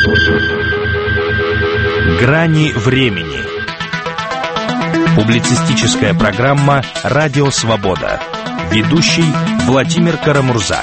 Грани времени. Публицистическая программа «Радио Свобода». Ведущий Владимир Карамурза.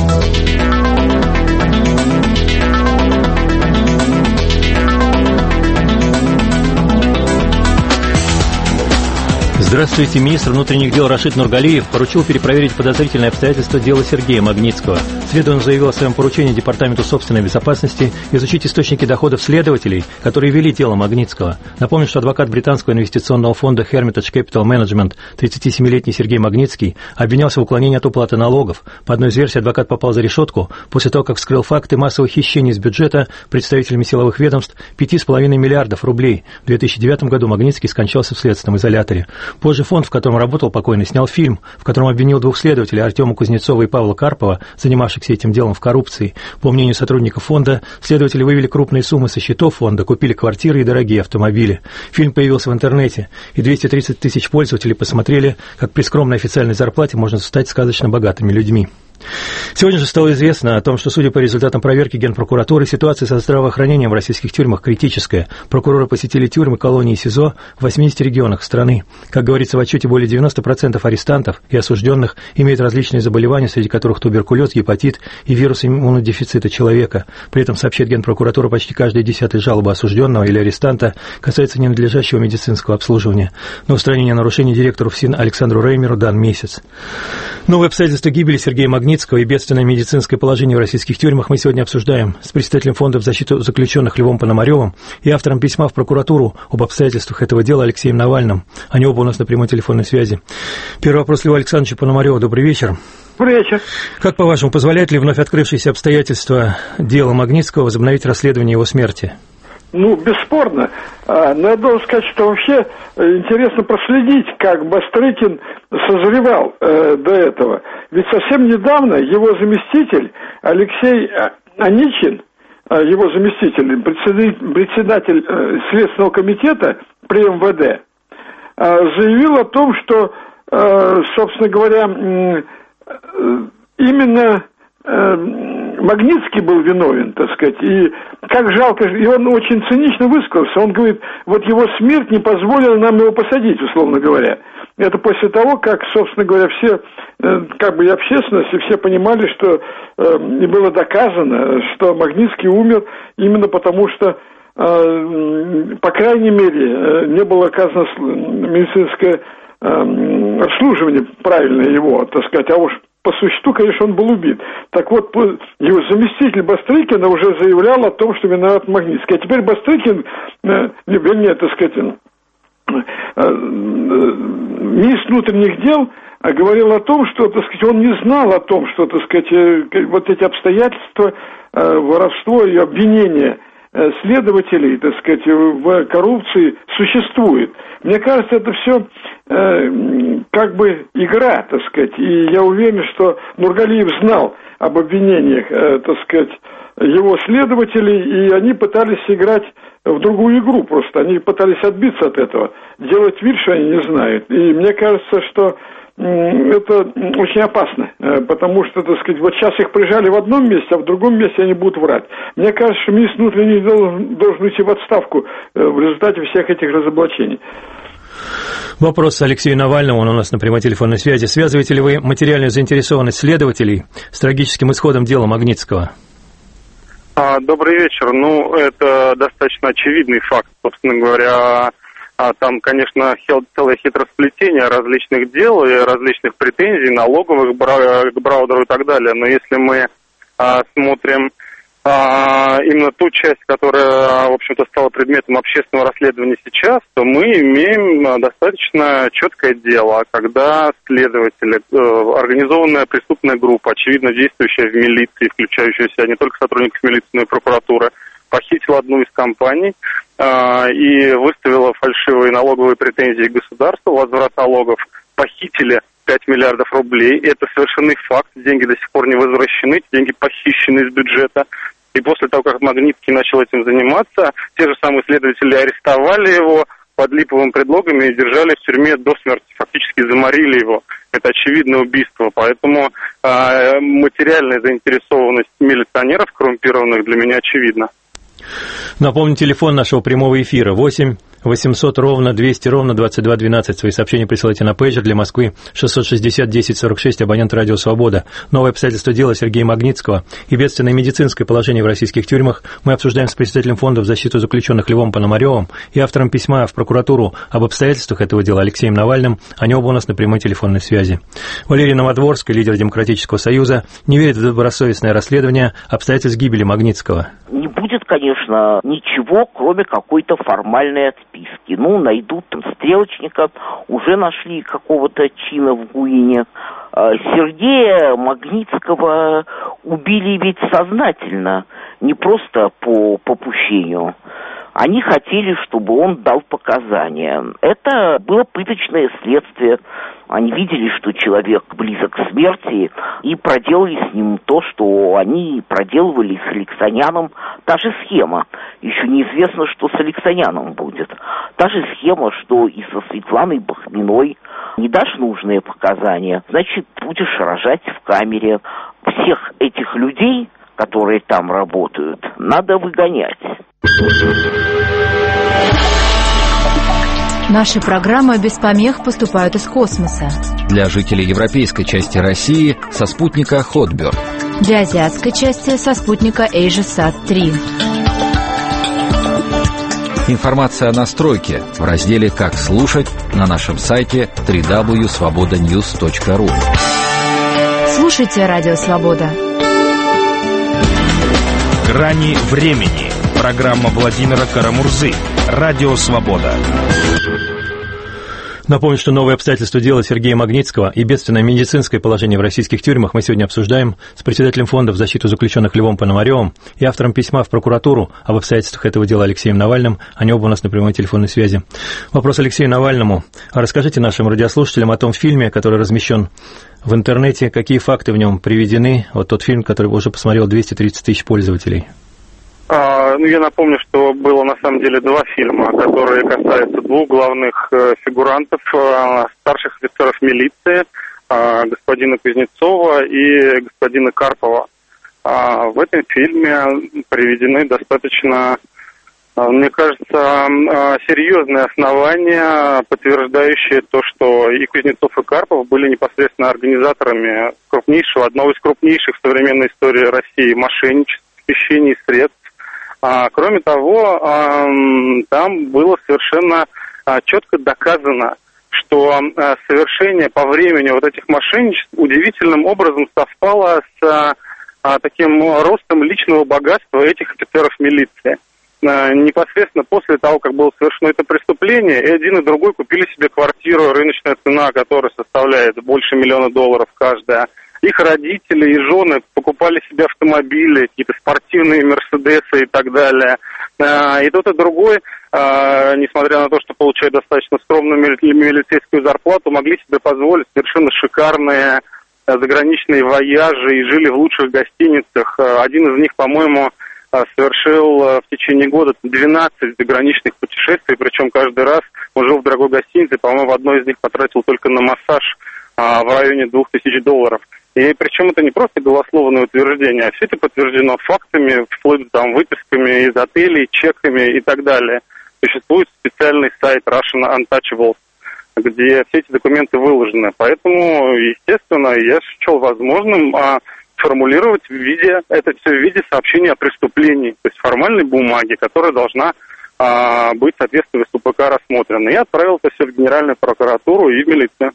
Здравствуйте. Министр внутренних дел Рашид Нургалиев поручил перепроверить подозрительные обстоятельства дела Сергея Магнитского. Следом он заявил о своем поручении Департаменту собственной безопасности изучить источники доходов следователей, которые вели дело Магнитского. Напомню, что адвокат британского инвестиционного фонда Hermitage Capital Management, 37-летний Сергей Магнитский, обвинялся в уклонении от уплаты налогов. По одной из версий, адвокат попал за решетку после того, как вскрыл факты массовых хищений из бюджета представителями силовых ведомств 5,5 миллиардов рублей. В 2009 году Магнитский скончался в следственном изоляторе. Позже фонд, в котором работал покойный, снял фильм, в котором обвинил двух следователей, Артема Кузнецова и Павла Карпова, занимавшихся этим делом, в коррупции. По мнению сотрудников фонда, следователи вывели крупные суммы со счетов фонда, купили квартиры и дорогие автомобили. Фильм появился в интернете, и 230 тысяч пользователей посмотрели, как при скромной официальной зарплате можно стать сказочно богатыми людьми. Сегодня же стало известно о том, что, судя по результатам проверки Генпрокуратуры, ситуация со здравоохранением в российских тюрьмах критическая. Прокуроры посетили тюрьмы, колонии и СИЗО в 80 регионах страны. Как говорится в отчете, более 90% арестантов и осужденных имеют различные заболевания, среди которых туберкулез, гепатит и вирус иммунодефицита человека. При этом, сообщает Генпрокуратура, почти каждая 10-я жалоба осужденного или арестанта касается ненадлежащего медицинского обслуживания. На устранение нарушений директору ФСИН Александру Реймеру дан месяц. Новые обстоятельства гибели Сергея Магнитского и бедственное медицинское положение в российских тюрьмах мы сегодня обсуждаем с представителем Фонда в защиту заключенных Львом Пономаревым и автором письма в прокуратуру об обстоятельствах этого дела Алексеем Навальным. Они оба у нас на прямой телефонной связи. Первый вопрос Льва Александровича Пономарева. Добрый вечер. Добрый вечер. Как, по-вашему, позволяет ли вновь открывшиеся обстоятельства дела Магнитского возобновить расследование его смерти? Бесспорно. Но я должен сказать, что вообще интересно проследить, как Бастрыкин созревал до этого. Ведь совсем недавно его заместитель Алексей Аничин, его заместитель, председатель Следственного комитета при МВД, заявил о том, что, собственно говоря, именно Магнитский был виновен, так сказать, и как жалко, и он очень цинично высказался, он говорит, вот его смерть не позволила нам его посадить, условно говоря. Это после того, как, собственно говоря, все, как бы и общественность, и все понимали, что и было доказано, что Магнитский умер именно потому, что, по крайней мере, не было оказано медицинское обслуживание правильное его, так сказать, а уж по существу, конечно, он был убит. Так вот, его заместитель Бастрыкина уже заявлял о том, что виноват Магнитский. А теперь Бастрыкин, вернее, так сказать, министр внутренних дел говорил о том, что, так сказать, он не знал о том, что, так сказать, вот эти обстоятельства, воровство и обвинения следователей, так сказать, в коррупции существует. Мне кажется, это все как бы игра, так сказать, и я уверен, что Нургалиев знал об обвинениях, так сказать, его следователей, и они пытались играть в другую игру просто, они пытались отбиться от этого, делать вид, что они не знают. И мне кажется, что это очень опасно, потому что, так сказать, вот сейчас их прижали в одном месте, а в другом месте они будут врать. Мне кажется, что министр внутренних дел должен уйти в отставку в результате всех этих разоблачений. Вопрос Алексею Навальному, он у нас на прямой телефонной связи. Связываете ли вы материальную заинтересованность следователей с трагическим исходом дела Магнитского? Добрый вечер. Это достаточно очевидный факт, собственно говоря. Там, конечно, целое хитросплетение различных дел и различных претензий, налоговых к Браудеру и так далее. Но если мы смотрим именно ту часть, которая, в общем-то, стала предметом общественного расследования сейчас, то мы имеем достаточно четкое дело, когда следователи, организованная преступная группа, очевидно действующая в милиции, включающая в себя не только сотрудников милиции, но и прокуратуры, похитила одну из компаний и выставила фальшивые налоговые претензии государству, возврат налогов, похитили 5 миллиардов рублей. Это совершенный факт, деньги до сих пор не возвращены, деньги похищены из бюджета. И после того, как Магнитский начал этим заниматься, те же самые следователи арестовали его под липовым предлогом и держали в тюрьме до смерти, фактически заморили его. Это очевидное убийство, поэтому материальная заинтересованность милиционеров коррумпированных для меня очевидна. Напомню, телефон нашего прямого эфира 8 800 ровно 200 ровно 2212. Свои сообщения присылайте на пейджер для Москвы 660 10 46, абонент «Радио Свобода». Новое обстоятельство дела Сергея Магнитского и бедственное медицинское положение в российских тюрьмах мы обсуждаем с председателем фонда в защиту заключенных Львом Пономаревым и автором письма в прокуратуру об обстоятельствах этого дела Алексеем Навальным. Они оба у нас на прямой телефонной связи. Валерий Новодворский, лидер Демократического союза, не верит в добросовестное расследование обстоятельств гибели Магнитского. Не будет, конечно, ничего, кроме какой-то формальной отписки. Найдут там стрелочника, уже нашли какого-то чина в Гуине. Сергея Магнитского убили ведь сознательно, не просто по попущению. Они хотели, чтобы он дал показания. Это было пыточное следствие. Они видели, что человек близок к смерти, и проделали с ним то, что они проделывали с Алексаняном. Та же схема. Еще неизвестно, что с Алексаняном будет. Та же схема, что и со Светланой Бахминой. Не дашь нужные показания, значит, будешь рожать в камере. Всех этих людей, которые там работают, надо выгонять. Наши программы без помех поступают из космоса. Для жителей европейской части России со спутника Хотберг. Для азиатской части со спутника AsiaSat-3. Информация о настройке в разделе «Как слушать» на нашем сайте www.svobodanews.ru. Слушайте Радио Свобода. «Грани времени». Программа Владимира Карамурзы. Радио Свобода. Напомню, что новые обстоятельства дела Сергея Магнитского и бедственное медицинское положение в российских тюрьмах мы сегодня обсуждаем с председателем фонда в защиту заключенных Львом Пономаревым и автором письма в прокуратуру об обстоятельствах этого дела Алексеем Навальным. Они оба у нас на прямой телефонной связи. Вопрос Алексею Навальному. Расскажите нашим радиослушателям о том фильме, который размещен в интернете, какие факты в нем приведены. Вот тот фильм, который уже посмотрел 230 тысяч пользователей. Я напомню, что было на самом деле два фильма, которые касаются двух главных фигурантов, старших офицеров милиции, господина Кузнецова и господина Карпова. В этом фильме приведены достаточно, мне кажется, серьезные основания, подтверждающие то, что и Кузнецов, и Карпов были непосредственно организаторами одного из крупнейших в современной истории России мошенничеств, хищений средств. Кроме того, там было совершенно четко доказано, что совершение по времени вот этих мошенничеств удивительным образом совпало с таким ростом личного богатства этих офицеров милиции. Непосредственно после того, как было совершено это преступление, и один, и другой купили себе квартиру, рыночная цена которой составляет больше $1 миллион каждая. Их родители и жены покупали себе автомобили, какие-то спортивные Мерседесы и так далее. И тот, и другой, несмотря на то, что получают достаточно скромную милицейскую зарплату, могли себе позволить совершенно шикарные заграничные вояжи и жили в лучших гостиницах. Один из них, по-моему, совершил в течение года 12 заграничных путешествий, причем каждый раз он жил в дорогой гостинице, по-моему, в одной из них потратил только на массаж в районе $2000. И причем это не просто голословное утверждение, а все это подтверждено фактами, вплоть до выписками из отелей, чеками и так далее. Существует специальный сайт Russian Untouchables, где все эти документы выложены. Поэтому, естественно, я счел возможным формулировать это все в виде сообщения о преступлении, то есть формальной бумаги, которая должна быть в соответствии с УПК рассмотрена. Я отправил это все в Генеральную прокуратуру и в милицию.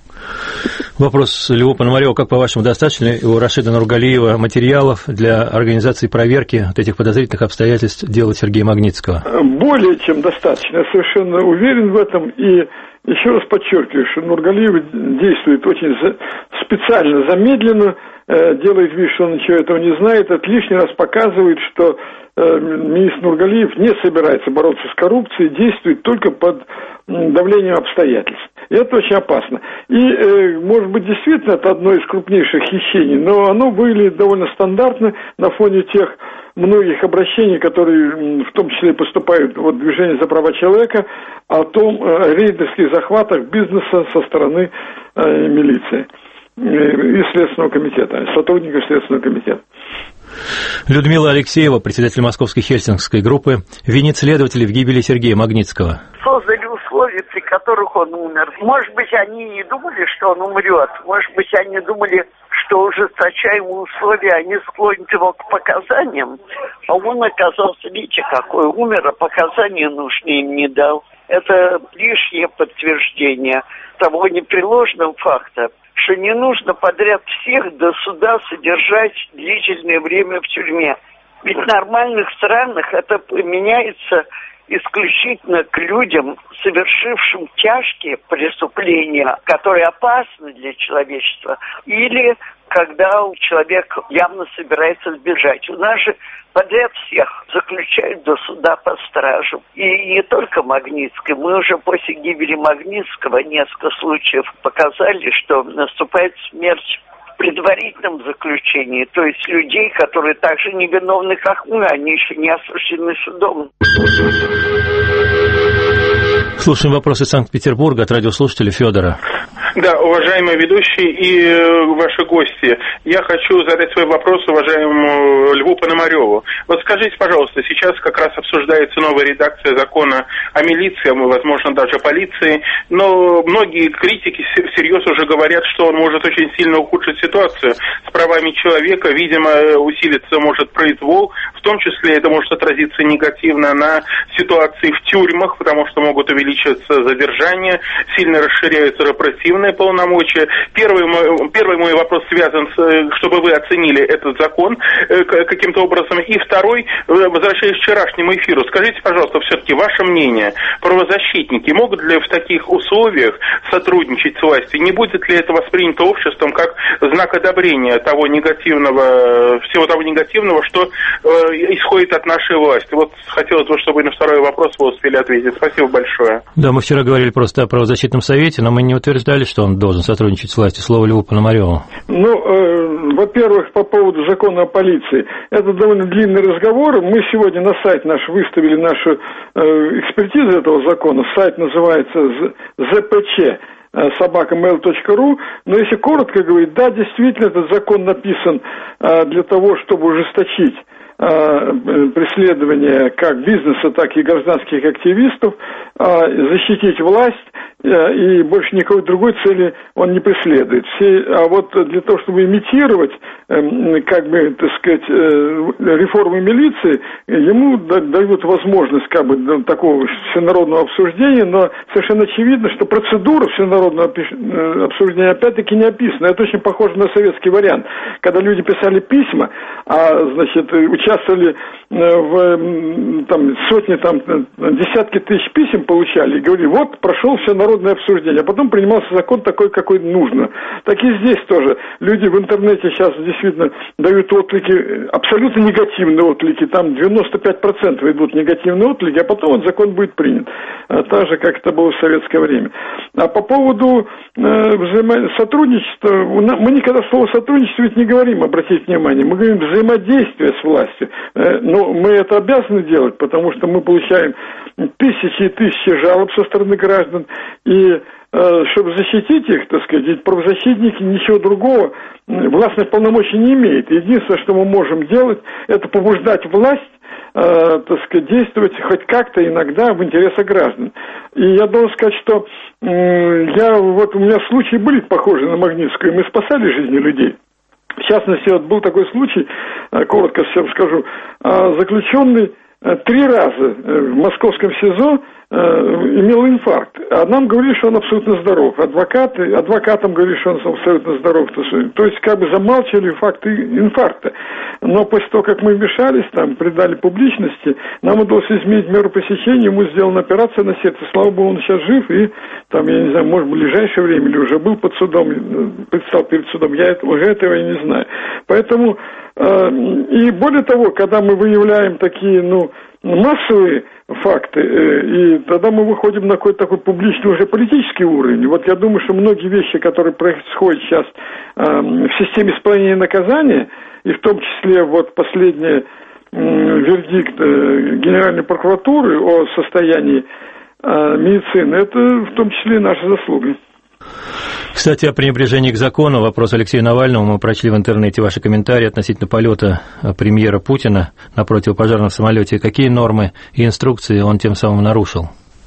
Вопрос Льву Пономареву. Как, по-вашему, достаточно у Рашида Нургалиева материалов для организации проверки вот этих подозрительных обстоятельств дела Сергея Магнитского? Более чем достаточно. Я совершенно уверен в этом. И еще раз подчеркиваю, что Нургалиев действует очень специально, замедленно, делает вид, что он ничего этого не знает. Это лишний раз показывает, что министр Нургалиев не собирается бороться с коррупцией, действует только под давлением обстоятельств. И это очень опасно. И, может быть, действительно, это одно из крупнейших хищений, но оно выглядит довольно стандартно на фоне тех многих обращений, которые в том числе поступают в движение за права человека, о том рейдерских захватах бизнеса со стороны милиции и Следственного комитета, сотрудников Следственного комитета. Людмила Алексеева, председатель Московской Хельсинкской группы, винит следователей в гибели Сергея Магнитского. Создали условия, при которых он умер. Может быть, они не думали, что он умрет. Может быть, они думали, что ужесточаемые условия, они склонят его к показаниям. А он оказался, видите, какой умер, а показания нужные им не дал. Это лишнее подтверждение того непреложного факта, что не нужно подряд всех до суда содержать длительное время в тюрьме. Ведь в нормальных странах это применяется исключительно к людям, совершившим тяжкие преступления, которые опасны для человечества, или когда человек явно собирается сбежать. У нас же подряд всех заключают до суда по стражу. И не только Магнитский. Мы уже после гибели Магнитского несколько случаев показали, что наступает смерть в предварительном заключении. То есть людей, которые так же невиновны, как мы, они еще не осуждены судом. Слушаем вопросы Санкт-Петербурга от радиослушателя Федора. Да, уважаемые ведущие и ваши гости, я хочу задать свой вопрос уважаемому Льву Пономареву. Вот скажите, пожалуйста, сейчас как раз обсуждается новая редакция закона о милиции, возможно, даже полиции, но многие критики всерьез уже говорят, что он может очень сильно ухудшить ситуацию с правами человека, видимо, усилиться может произвол, в том числе это может отразиться негативно на ситуации в тюрьмах, потому что могут увеличиваться задержания, сильно расширяются репрессивные полномочия. Первый мой вопрос связан с, чтобы вы оценили этот закон каким-то образом. И второй, возвращаясь к вчерашнему эфиру, скажите, пожалуйста, все-таки ваше мнение, правозащитники могут ли в таких условиях сотрудничать с властью? Не будет ли это воспринято обществом как знак одобрения того негативного, всего того негативного, что исходит от нашей власти? Вот хотелось бы, чтобы на второй вопрос вы успели ответить. Спасибо большое. Да, мы вчера говорили просто о правозащитном совете, но мы не утверждали, что он должен сотрудничать с властью. Слово Льву Пономареву. Во-первых, по поводу закона о полиции. Это довольно длинный разговор. Мы сегодня на сайт наш выставили нашу экспертизу этого закона. Сайт называется ЗПЧ. @mail.ru. Но если коротко говорить, да, действительно, этот закон написан для того, чтобы ужесточить преследование как бизнеса, так и гражданских активистов, защитить власть, и больше никакой другой цели он не преследует. А вот для того, чтобы имитировать, как бы, так сказать, реформы милиции, ему дают возможность, как бы, такого всенародного обсуждения, но совершенно очевидно, что процедура всенародного обсуждения опять-таки не описана. Это очень похоже на советский вариант, когда люди писали письма, значит, участвовали в сотни, десятки тысяч писем получали и говорили, вот, прошел всенародное обсуждение, а потом принимался закон такой, какой нужно. Так и здесь тоже. Люди в интернете сейчас действительно дают отклики, абсолютно негативные отклики, там 95% идут негативные отклики, а потом вот закон будет принят. Так же, как это было в советское время. А по поводу сотрудничества, мы никогда слово сотрудничество ведь не говорим, обратите внимание, мы говорим взаимодействие с властью. Но мы это обязаны делать, потому что мы получаем тысячи и тысячи жалоб со стороны граждан, и чтобы защитить их, так сказать, ведь правозащитники ничего другого властных полномочий не имеют. Единственное, что мы можем делать, это побуждать власть, так сказать, действовать хоть как-то иногда в интересах граждан. И я должен сказать, что у меня случаи были похожи на Магнитскую, мы спасали жизни людей. В частности, вот был такой случай, коротко всем скажу, заключенный 3 раза в московском СИЗО имел инфаркт. А нам говорили, что он абсолютно здоров. Адвокатам говорили, что он абсолютно здоров. То есть, как бы замалчивали факты инфаркта. Но после того, как мы вмешались, придали публичности, нам удалось изменить меру пресечения, ему сделана операция на сердце. Слава богу, он сейчас жив, и я не знаю, может, в ближайшее время или уже был под судом, предстал перед судом. Уже этого я не знаю. Поэтому, и более того, когда мы выявляем такие, массовые факты, и тогда мы выходим на какой-то такой публичный уже политический уровень. Вот я думаю, что многие вещи, которые происходят сейчас в системе исполнения наказания, и в том числе вот последний вердикт Генеральной прокуратуры о состоянии медицины, это в том числе и наша заслуга. Кстати, о пренебрежении к закону. Вопрос Алексею Навальному. Мы прочли в интернете ваши комментарии относительно полета премьера Путина на противопожарном самолете. Какие нормы и инструкции он тем самым нарушил?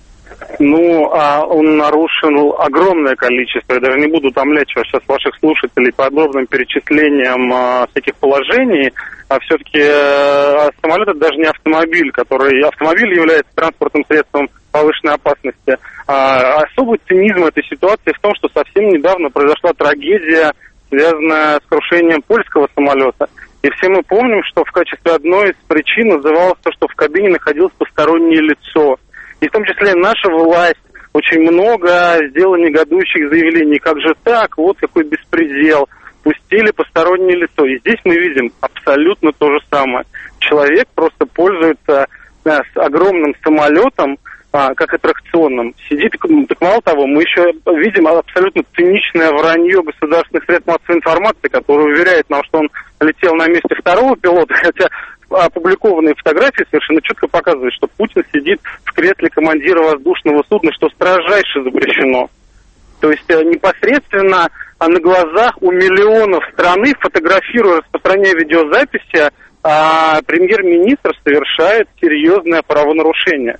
Он нарушил огромное количество. Я даже не буду утомлять сейчас ваших слушателей подробным перечислением всяких положений. А все-таки самолет — это даже не автомобиль, автомобиль является транспортным средством повышенной опасности. Особый цинизм этой ситуации в том, что совсем недавно произошла трагедия, связанная с крушением польского самолета. И все мы помним, что в качестве одной из причин называлось то, что в кабине находилось постороннее лицо. И в том числе наша власть очень много сделала негодующих заявлений. Как же так? Вот какой беспредел. Пустили постороннее лицо. И здесь мы видим абсолютно то же самое. Человек просто пользуется с огромным самолетом, как аттракционным. Сидит, так мало того, мы еще видим абсолютно циничное вранье государственных средств массовой информации, которое уверяет нам, что он летел на месте второго пилота, хотя опубликованные фотографии совершенно четко показывают, что Путин сидит в кресле командира воздушного судна, что строжайше запрещено. То есть непосредственно на глазах у миллионов страны, фотографируя, распространяя видеозаписи, премьер-министр совершает серьезное правонарушение.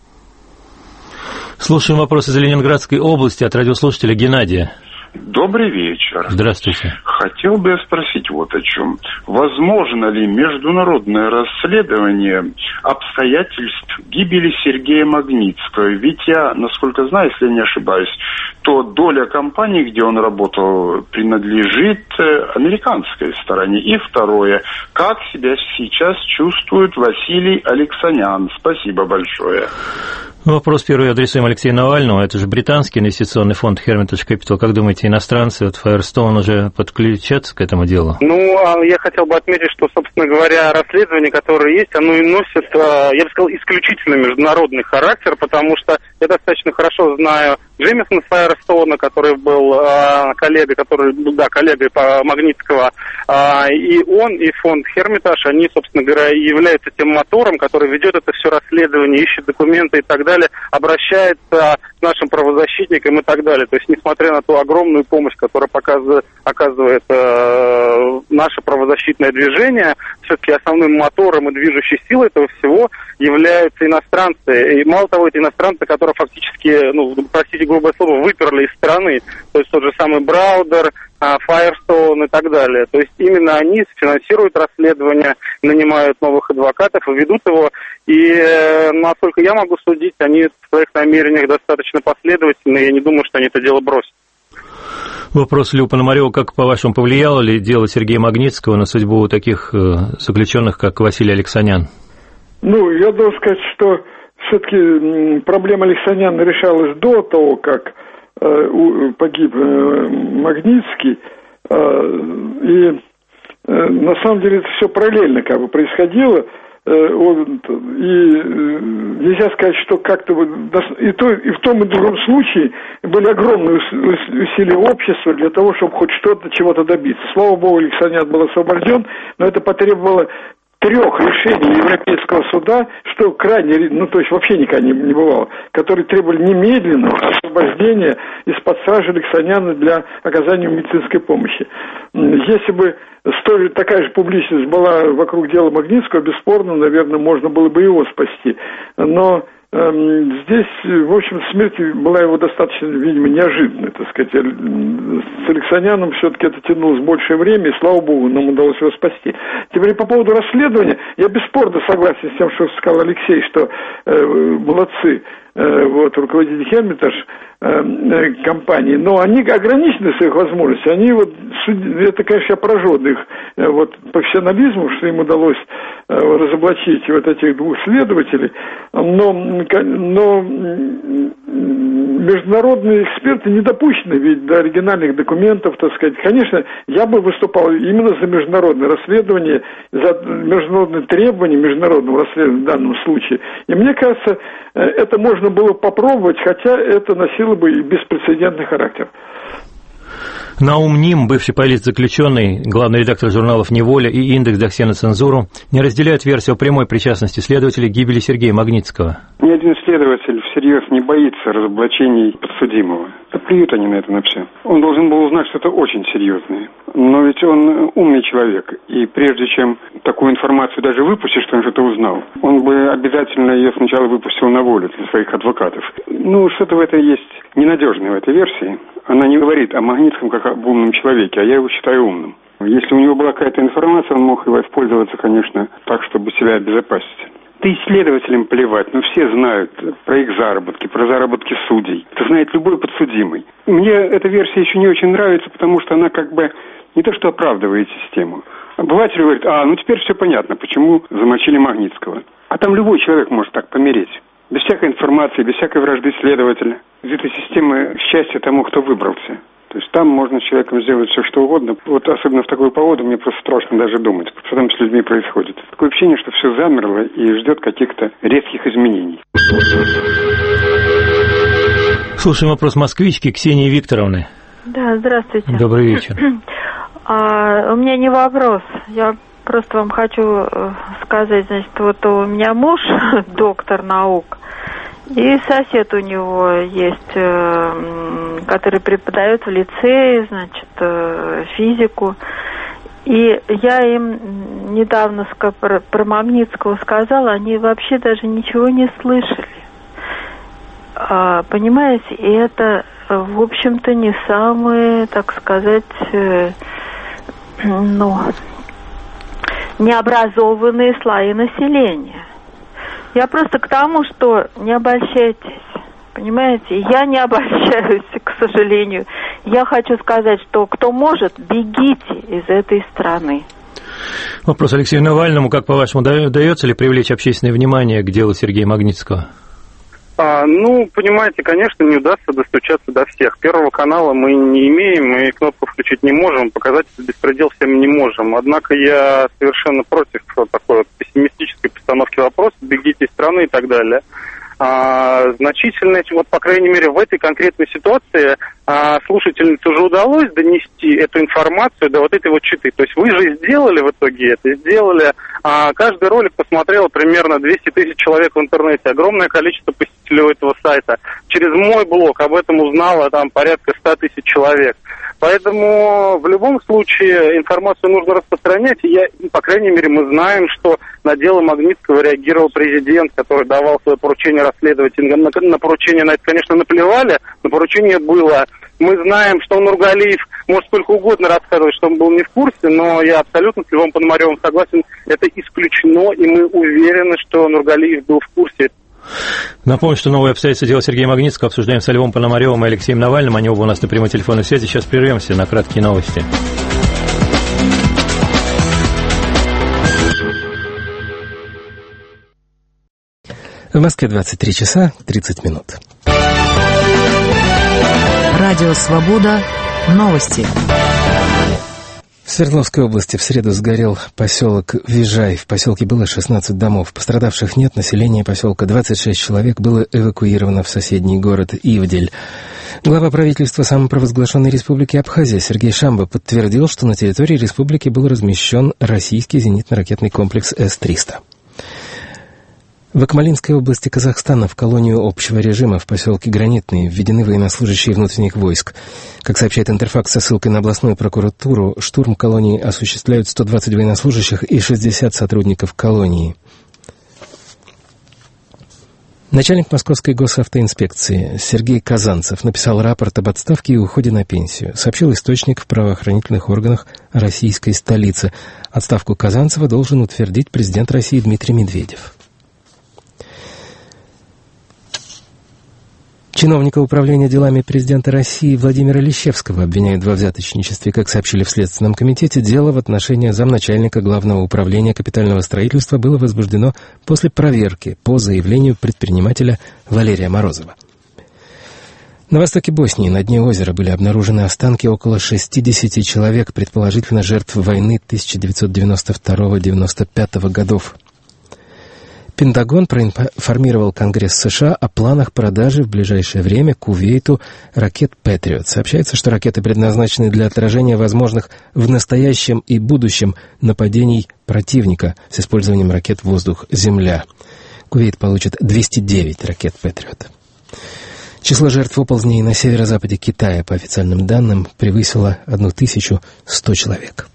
Слушаем вопрос из Ленинградской области от радиослушателя Геннадия. Добрый вечер. Здравствуйте. Хотел бы я спросить вот о чем. Возможно ли международное расследование обстоятельств гибели Сергея Магнитского? Ведь я, насколько знаю, если я не ошибаюсь, то доля компании, где он работал, принадлежит американской стороне. И второе, как себя сейчас чувствует Василий Алексанян? Спасибо большое. Вопрос первый адресуем Алексею Навальному. Это же британский инвестиционный фонд Hermitage Capital. Как думаете, иностранцы, Firestone уже подключатся к этому делу? Я хотел бы отметить, что, собственно говоря, расследование, которое есть, оно и носит, я бы сказал, исключительно международный характер, потому что я достаточно хорошо знаю Джеймисона Firestone, который был коллегой по Магнитского, и он, и фонд Hermitage, они, собственно говоря, являются тем мотором, который ведет это все расследование, ищет документы и так далее, обращается к нашим правозащитникам и так далее. То есть, несмотря на ту огромную помощь, которую оказывает наше правозащитное движение, все-таки основным мотором и движущей силой этого всего являются иностранцы. И мало того, эти иностранцы, которые фактически, простите грубое слово, выперли из страны. То есть тот же самый Браудер, Firestone и так далее. То есть именно они финансируют расследование, нанимают новых адвокатов и ведут его. И, насколько я могу судить, они в своих намерениях достаточно последовательны. Я не думаю, что они это дело бросят. Вопрос Льву Пономарёву. Как, по-вашему, повлияло ли дело Сергея Магнитского на судьбу таких заключенных, как Василий Алексанян? Я должен сказать, что все-таки проблема Алексаняна решалась до того, как погиб Магнитский. И на самом деле это все параллельно происходило. И нельзя сказать, что как-то и в том и другом случае были огромные усилия общества для того, чтобы хоть что-то, чего-то добиться. Слава богу, Алексанян был освобожден, но это потребовало 3 решений Европейского суда, что крайне, то есть вообще никогда не бывало, которые требовали немедленного освобождения из-под стражи Алексаняна для оказания медицинской помощи. Если бы такая же публичность была вокруг дела Магнитского, бесспорно, наверное, можно было бы его спасти. Но здесь, в общем, смерть была его достаточно, видимо, неожиданной, так сказать. С Алексаняном все-таки это тянулось большее время, и, слава богу, нам удалось его спасти. Теперь по поводу расследования, я бесспорно согласен с тем, что сказал Алексей, что молодцы, руководители Hermitage компании, но они ограничены в своих возможностях. Это, конечно, я поражен их профессионализмом, что им удалось разоблачить этих 2 следователей, но международные эксперты не допущены ведь до оригинальных документов, так сказать. Конечно, я бы выступал именно за международное расследование, за международные требования международного расследования в данном случае. И мне кажется, это можно было попробовать, хотя это носило бы и беспрецедентный характер. Наум Ним, бывший политзаключенный, главный редактор журналов «Неволя» и «Индекс. Досье на цензуру», не разделяют версию о прямой причастности следователей к гибели Сергея Магнитского. Ни один следователь всерьез не боится разоблачений подсудимого. Плюют они на это на все. Он должен был узнать что-то очень серьезное. Но ведь он умный человек. И прежде чем такую информацию даже выпустить, что он что-то узнал, он бы обязательно ее сначала выпустил на волю для своих адвокатов. Ну, что-то в этой есть ненадежное в этой версии. Она не говорит о Магнитском как об умном человеке, а я его считаю умным. Если у него была какая-то информация, он мог и воспользоваться, конечно, так, чтобы себя обезопасить. Да и следователям плевать, но все знают про их заработки, про заработки судей. Это знает любой подсудимый. Мне эта версия еще не очень нравится, потому что она как бы не то что оправдывает систему. Обыватель говорит, ну теперь все понятно, почему замочили Магнитского. А там любой человек может так помереть. Без всякой информации, без всякой вражды следователя. Из этой системы счастье тому, кто выбрался. То есть там можно с человеком сделать все, что угодно. Вот особенно в такую погоду мне просто страшно даже думать, что там с людьми происходит. Такое ощущение, что все замерло и ждет каких-то резких изменений. Слушаем вопрос москвички Ксении Викторовны. Да, здравствуйте. Добрый вечер. У меня не вопрос. Я просто вам хочу сказать, значит, вот у меня муж доктор наук. И сосед у него есть, который преподает в лицее, значит, физику. И я им недавно про Магнитского сказала, они вообще даже ничего не слышали. Понимаете, и это, в общем-то, не самые, так сказать, необразованные слои населения. Я просто к тому, что не обольщайтесь, понимаете? Я не обольщаюсь, к сожалению. Я хочу сказать, что кто может, бегите из этой страны. Вопрос Алексею Навальному. Как, по-вашему, удается ли привлечь общественное внимание к делу Сергея Магнитского? Понимаете, конечно, не удастся достучаться до всех. Первого канала мы не имеем, и кнопку включить не можем, показать этот беспредел всем не можем. Однако я совершенно против такой пессимистической постановки вопроса, бегите из страны и так далее. Значительно, вот, по крайней мере, в этой конкретной ситуации слушательнице уже удалось донести эту информацию до вот этой вот читы. То есть вы же сделали в итоге это, сделали. Каждый ролик посмотрело примерно 200 тысяч человек в интернете, огромное количество посетителей этого сайта. Через мой блог об этом узнало там порядка 100 тысяч человек. Поэтому в любом случае информацию нужно распространять. И по крайней мере, мы знаем, что на дело Магнитского реагировал президент, который давал свое поручение расследовать. На поручение на это, конечно, наплевали, но поручение было. Мы знаем, что Нургалиев может сколько угодно рассказывать, что он был не в курсе, но я абсолютно с Львом Пономаревым согласен, это исключено, и мы уверены, что Нургалиев был в курсе. Напомню, что новые обстоятельства дела Сергея Магнитского обсуждаем с Львом Пономаревым и Алексеем Навальным. Они оба у нас на прямой телефонной связи. Сейчас прервемся на краткие новости. В Москве 23 часа 30 минут. Радио «Свобода». Новости. В Свердловской области в среду сгорел поселок Вижай. В поселке было 16 домов. Пострадавших нет. Население поселка 26 человек было эвакуировано в соседний город Ивдель. Глава правительства самопровозглашенной республики Абхазия Сергей Шамба подтвердил, что на территории республики был размещен российский зенитно-ракетный комплекс С-300. В Акмолинской области Казахстана в колонию общего режима в поселке Гранитный введены военнослужащие внутренних войск. Как сообщает Интерфакс со ссылкой на областную прокуратуру, штурм колонии осуществляют 120 военнослужащих и 60 сотрудников колонии. Начальник Московской госавтоинспекции Сергей Казанцев написал рапорт об отставке и уходе на пенсию. Сообщил источник в правоохранительных органах российской столицы. Отставку Казанцева должен утвердить президент России Дмитрий Медведев. Чиновника управления делами президента России Владимира Лещевского обвиняют во взяточничестве. Как сообщили в Следственном комитете, дело в отношении замначальника Главного управления капитального строительства было возбуждено после проверки по заявлению предпринимателя Валерия Морозова. На востоке Боснии на дне озера были обнаружены останки около 60 человек, предположительно жертв войны 1992-1995 годов. Пентагон проинформировал Конгресс США о планах продажи в ближайшее время Кувейту ракет «Патриот». Сообщается, что ракеты предназначены для отражения возможных в настоящем и будущем нападений противника с использованием ракет «Воздух-Земля». Кувейт получит 209 ракет «Патриот». Число жертв оползней на северо-западе Китая, по официальным данным, превысило 1100 человек.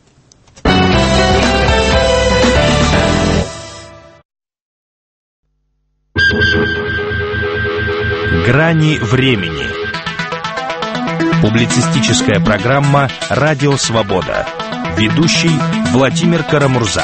Грани времени. Публицистическая программа «Радио Свобода». Ведущий Владимир Карамурза.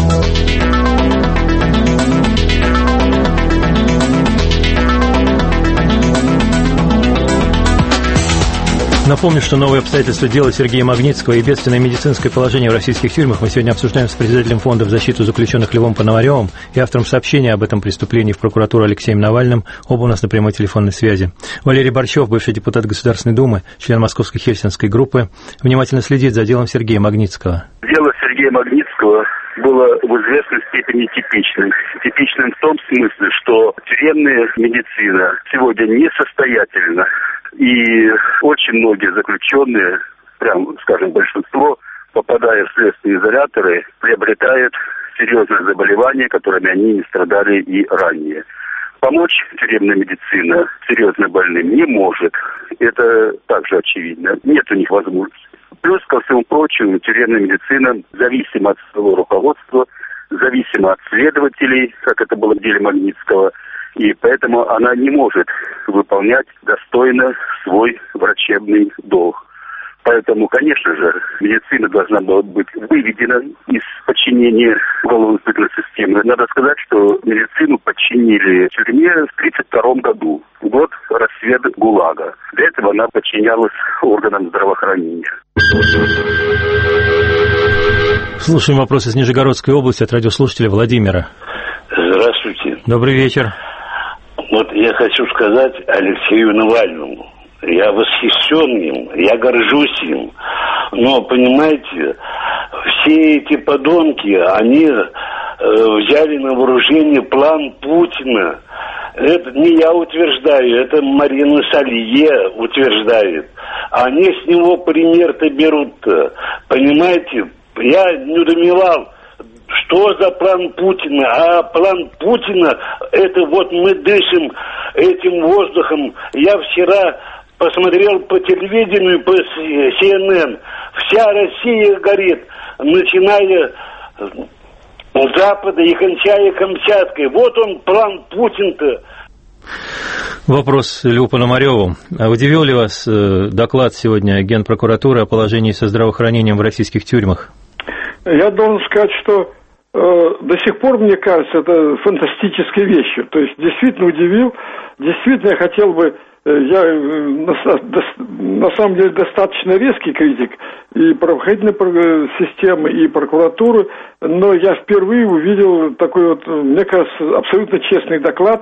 Напомню, что новые обстоятельства дела Сергея Магнитского и бедственное медицинское положение в российских тюрьмах мы сегодня обсуждаем с председателем Фонда в защиту заключенных Львом Пономаревым и автором сообщения об этом преступлении в прокуратуру Алексеем Навальным. Оба у нас на прямой телефонной связи. Валерий Борщев, бывший депутат Государственной Думы, член Московской Хельсинской группы, внимательно следит за делом Сергея Магнитского. Дело Сергея Магнитского было в известной степени типичным. Типичным в том смысле, что тюремная медицина сегодня несостоятельна. И очень многие заключенные, прям, скажем, большинство, попадая в следственные изоляторы, приобретают серьезные заболевания, которыми они не страдали и ранее. Помочь тюремная медицина серьезно больным не может. Это также очевидно. Нет у них возможности. Плюс, ко всему прочему, тюремная медицина зависима от своего руководства, зависима от следователей, как это было в деле Магнитского, и поэтому она не может выполнять достойно свой врачебный долг. Поэтому, конечно же, медицина должна была быть выведена из подчинения уголовно-исполнительной системы. Надо сказать, что медицину подчинили тюрьме в 1932 году, год расцвета ГУЛАГа. Для этого она подчинялась органам здравоохранения. Слушаем вопрос из Нижегородской области от радиослушателя Владимира. Здравствуйте. Добрый вечер. Вот я хочу сказать Алексею Навальному. Я восхищен им, я горжусь им. Но, понимаете, все эти подонки, они взяли на вооружение план Путина. Это не я утверждаю, это Марина Салье утверждает. Они с него пример-то берут-то. Понимаете, я недоумевал, что за план Путина? А план Путина, это вот мы дышим этим воздухом. Я вчера посмотрел по телевидению, по CNN. Вся Россия горит, начиная с Запада и кончая Камчаткой. Вот он, план Путин-то. Вопрос Льву Пономареву. А удивил ли вас доклад сегодня Генпрокуратуры о положении со здравоохранением в российских тюрьмах? Я должен сказать, что до сих пор, мне кажется, это фантастические вещи. То есть действительно удивил. Действительно, я хотел бы... Я на самом деле достаточно резкий критик и правоохранительной системы, и прокуратуры, но я впервые увидел такой вот, мне кажется, абсолютно честный доклад,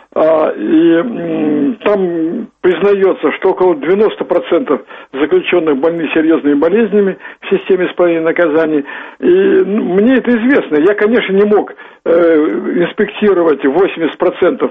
и там признается, что около 90% заключенных больны серьезными болезнями в системе исполнения наказаний. И мне это известно. Я, конечно, не мог инспектировать 80%,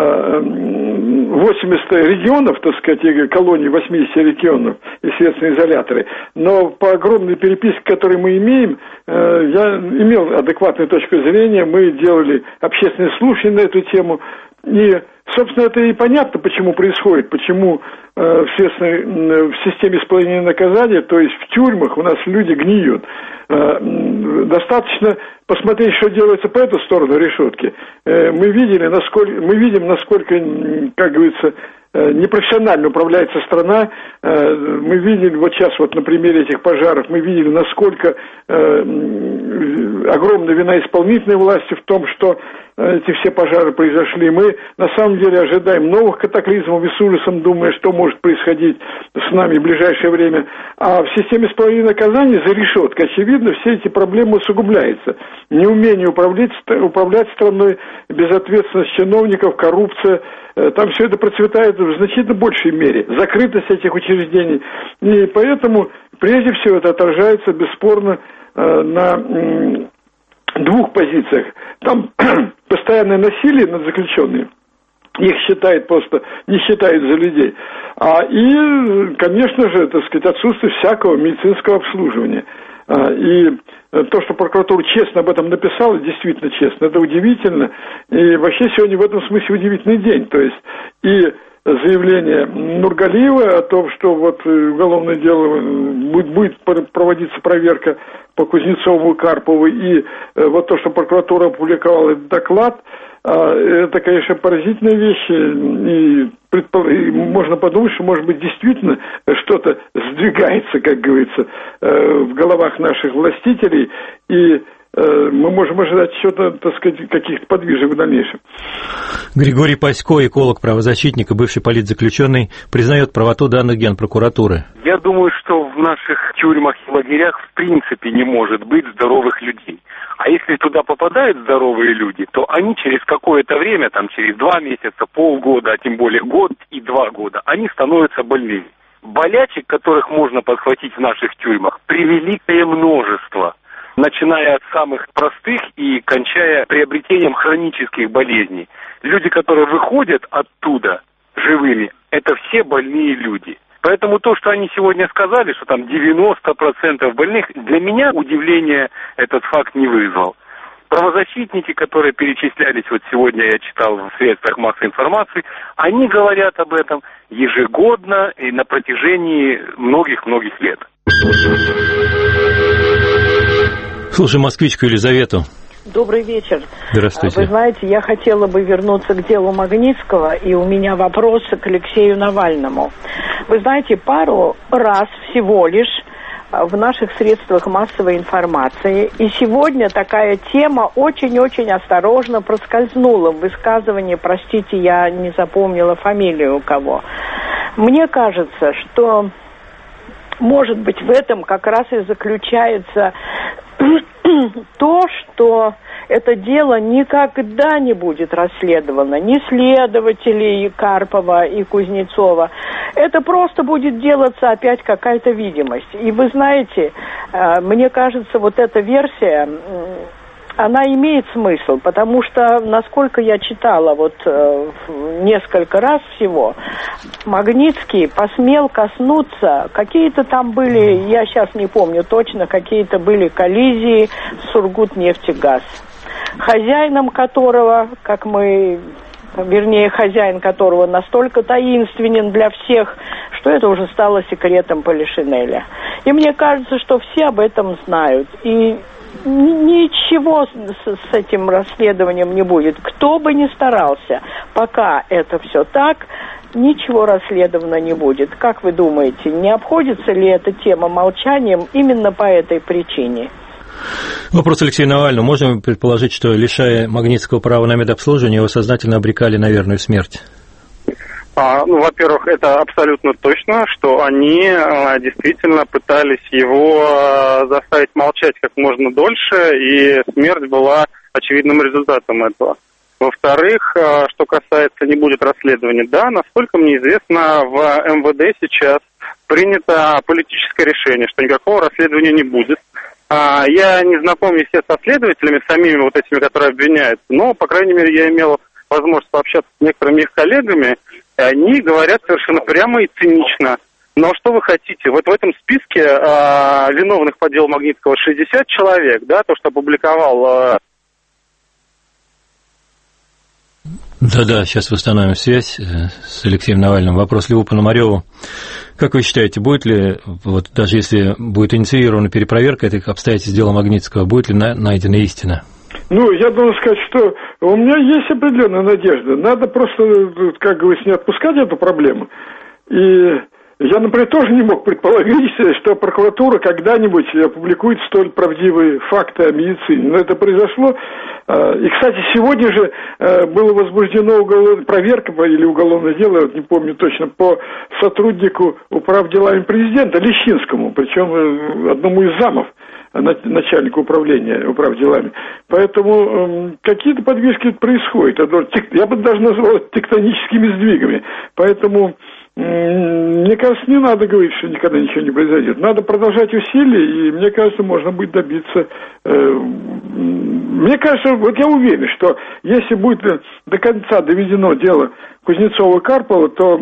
80 регионов, так сказать, колоний 80 регионов и следственные изоляторы. Но по огромной переписке, которую мы имеем, я имел адекватную точку зрения. Мы делали общественные слушания на эту тему. И, собственно, это и понятно, почему происходит, почему в системе исполнения наказания, то есть в тюрьмах у нас люди гниют. Достаточно посмотреть, что делается по эту сторону решетки. Мы видим, насколько, как говорится, непрофессионально управляется страна. Мы видели, вот сейчас вот на примере этих пожаров, мы видели, насколько огромная вина исполнительной власти в том, что эти все пожары произошли. Мы на самом деле ожидаем новых катаклизмов и с ужасом думая, что может происходить с нами в ближайшее время. А в системе исполнения наказаний за решеткой, очевидно, все эти проблемы усугубляются. Неумение управлять страной, безответственность чиновников, коррупция. Там все это процветает в значительно большей мере. Закрытость этих учреждений. И поэтому, прежде всего, это отражается бесспорно на двух позициях. Там постоянное насилие над заключенными. Их считают просто, не считают за людей. И, конечно же, так сказать, отсутствие всякого медицинского обслуживания. И то, что прокуратура честно об этом написала, действительно честно, это удивительно. И вообще сегодня в этом смысле удивительный день. То есть и заявление Нургалиева о том, что вот уголовное дело будет проводиться проверка по Кузнецову и Карпову, и вот то, что прокуратура опубликовала этот доклад, это, конечно, поразительная вещь, и можно подумать, что, может быть, действительно что-то сдвигается, как говорится, в головах наших властителей, и мы можем ожидать что-то, так сказать, каких-то подвижек в дальнейшем. Григорий Пасько, эколог-правозащитник и бывший политзаключенный, признает правоту данных Генпрокуратуры. Я думаю, что в наших тюрьмах и лагерях в принципе не может быть здоровых людей. А если туда попадают здоровые люди, то они через какое-то время, там через 2 месяца, полгода, а тем более год и 2 года, они становятся больными. Болячек, которых можно подхватить в наших тюрьмах, превеликое множество. Начиная от самых простых и кончая приобретением хронических болезней. Люди, которые выходят оттуда живыми, это все больные люди. Поэтому то, что они сегодня сказали, что там 90% больных, для меня удивления этот факт не вызвал. Правозащитники, которые перечислялись, вот сегодня я читал в средствах массовой информации, они говорят об этом ежегодно и на протяжении многих-многих лет. Слушай москвичку Елизавету. Добрый вечер. Здравствуйте. Вы знаете, я хотела бы вернуться к делу Магнитского, и у меня вопросы к Алексею Навальному. Вы знаете, пару раз всего лишь в наших средствах массовой информации, и сегодня такая тема очень-очень осторожно проскользнула в высказывании, простите, я не запомнила фамилию у кого. Мне кажется, что, может быть, в этом как раз и заключается то, что это дело никогда не будет расследовано, ни следователей Карпова и Кузнецова. Это просто будет делаться опять какая-то видимость. И вы знаете, мне кажется, вот эта версия, она имеет смысл, потому что, насколько я читала вот несколько раз всего, Магнитский посмел коснуться, какие-то там были, я сейчас не помню точно, какие-то были коллизии с Сургутнефтегаз, хозяином которого, хозяин которого настолько таинственен для всех, что это уже стало секретом Полишинеля. И мне кажется, что все об этом знают. И ничего с этим расследованием не будет. Кто бы ни старался, пока это все так, ничего расследовано не будет. Как вы думаете, не обходится ли эта тема молчанием именно по этой причине? Вопрос Алексею Навальному. Можно предположить, что, лишая Магнитского права на медобслуживание, его сознательно обрекали на верную смерть? Во-первых, это абсолютно точно, что они действительно пытались его заставить молчать как можно дольше, и смерть была очевидным результатом этого. Во-вторых, что касается «не будет расследования», да, насколько мне известно, в МВД сейчас принято политическое решение, что никакого расследования не будет. Я не знаком, естественно, со следователями, самими вот этими, которые обвиняют, но, по крайней мере, я имел возможность пообщаться с некоторыми их коллегами, и они говорят совершенно прямо и цинично. Но что вы хотите? Вот в этом списке виновных по делу Магнитского 60 человек, да, то, что опубликовал... Да-да, сейчас восстановим связь с Алексеем Навальным. Вопрос Льву Пономарёву. Как вы считаете, будет ли, вот даже если будет инициирована перепроверка этих обстоятельств дела Магнитского, будет ли найдена истина? Я должен сказать, что у меня есть определенная надежда. Надо просто, как говорится, не отпускать эту проблему. И я, например, тоже не мог предположить, что прокуратура когда-нибудь опубликует столь правдивые факты о медицине. Но это произошло. И, кстати, сегодня же было возбуждено проверка или уголовное дело, не помню точно, по сотруднику управделами президента Лещинскому, причем одному из замов начальника управления управделами. Поэтому какие-то подвижки происходят. Я бы даже назвал это тектоническими сдвигами. Поэтому мне кажется, не надо говорить, что никогда ничего не произойдет. Надо продолжать усилия, и мне кажется, можно будет добиться... Мне кажется, вот я уверен, что если будет до конца доведено дело Кузнецова и Карпова, то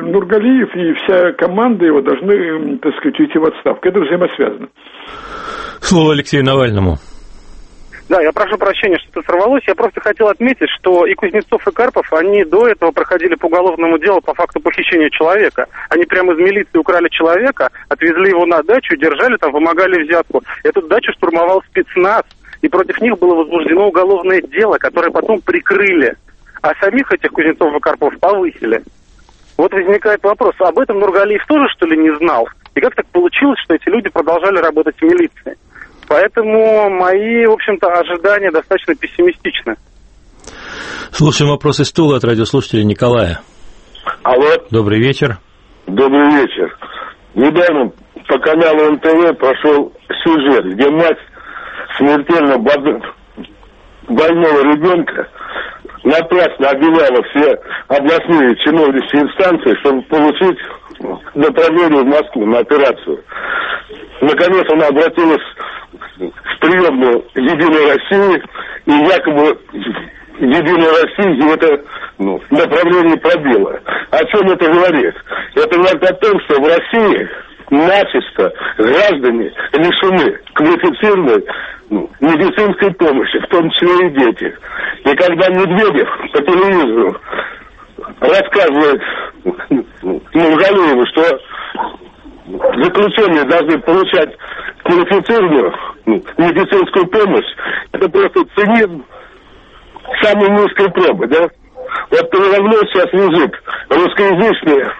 Нургалиев и вся команда его должны, так сказать, уйти в отставку. Это взаимосвязано. Слово Алексею Навальному. Да, я прошу прощения, что это сорвалось. Я просто хотел отметить, что и Кузнецов, и Карпов, они до этого проходили по уголовному делу по факту похищения человека. Они прямо из милиции украли человека, отвезли его на дачу, держали там, вымогали взятку. Эту дачу штурмовал спецназ, и против них было возбуждено уголовное дело, которое потом прикрыли. А самих этих Кузнецов и Карпов повысили. Вот возникает вопрос, об этом Нургалиев тоже, что ли, не знал? И как так получилось, что эти люди продолжали работать в милиции? Поэтому мои, в общем-то, ожидания достаточно пессимистичны. Слушаем вопрос из Тулы от радиослушателя Николая. Алло. Добрый вечер. Добрый вечер. Недавно по каналу НТВ прошел сюжет, где мать смертельно больного ребенка напрасно обвиняла все областные чиновничьи инстанции, чтобы получить направление в Москву на операцию. Наконец она обратилась в приемную «Единой России», и якобы «Единая Россия» в это направление пробила. О чем это говорит? Это говорит о том, что в России начисто граждане лишены квалифицированной медицинской помощи, в том числе и дети. И когда Медведев по телевизору рассказывает Нургалиеву, что заключенные должны получать квалифицированную медицинскую помощь, это просто цинизм самой низкой пробы, да? Вот передо мной сейчас лежит русскоязычная